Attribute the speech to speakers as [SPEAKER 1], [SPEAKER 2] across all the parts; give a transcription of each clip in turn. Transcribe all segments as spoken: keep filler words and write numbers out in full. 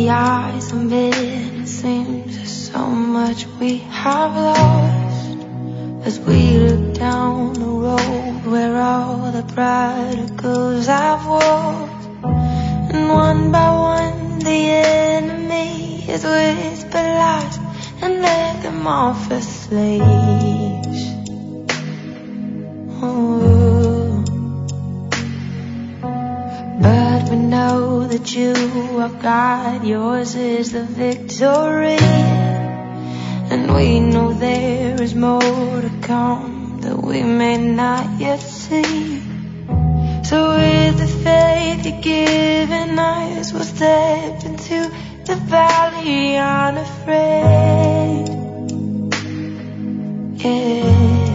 [SPEAKER 1] eyes on men, it seems there's so much we have lost. As we look down the road where all the prodigals have walked, and one by one the enemy has whispered lies and led them off as slaves. Oh. But we know that you are God, yours is the victory, and we know there is more to come that we may not yet see. So with the faith you've given us, we'll step into the valley unafraid. Yeah.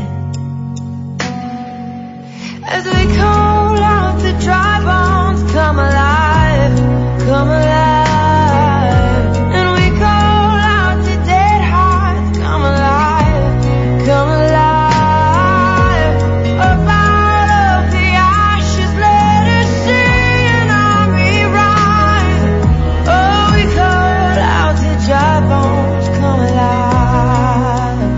[SPEAKER 1] As we call out to dry bones, come alive, come alive. And we call out to dead hearts, come alive, come alive. Up out of the ashes, let us see an army rise. Oh, we call out to dry bones, come alive.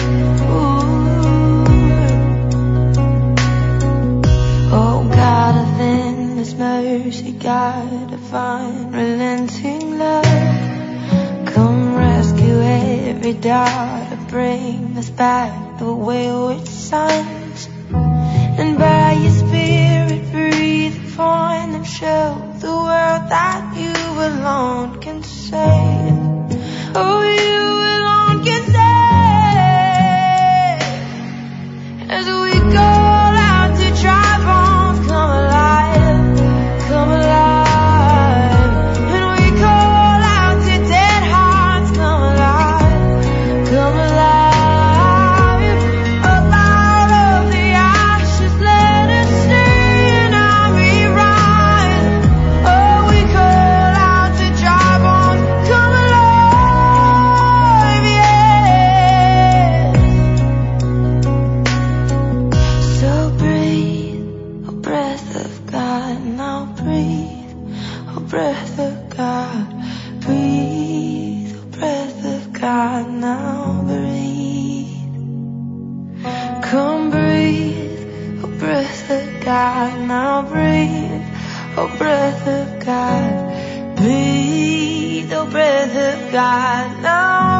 [SPEAKER 1] Ooh. Oh, God of endless mercy, God divine, relenting love, come rescue every daughter, bring us back the wayward sons, and by your spirit breathe upon them, show the world that you alone can save. Oh, you alone can save. As we call out to dry bones, come alive, come alive. And we call out to dead hearts, come alive, come alive. Up out of the ashes, let us see an army rise. Oh, we call out to dry bones, come alive, yeah. So breathe, oh breath of God, now breathe, oh breath of God, breathe, oh breath of God, now breathe. Come breathe, oh breath of God, now breathe, oh breath of God, breathe, oh breath of God, now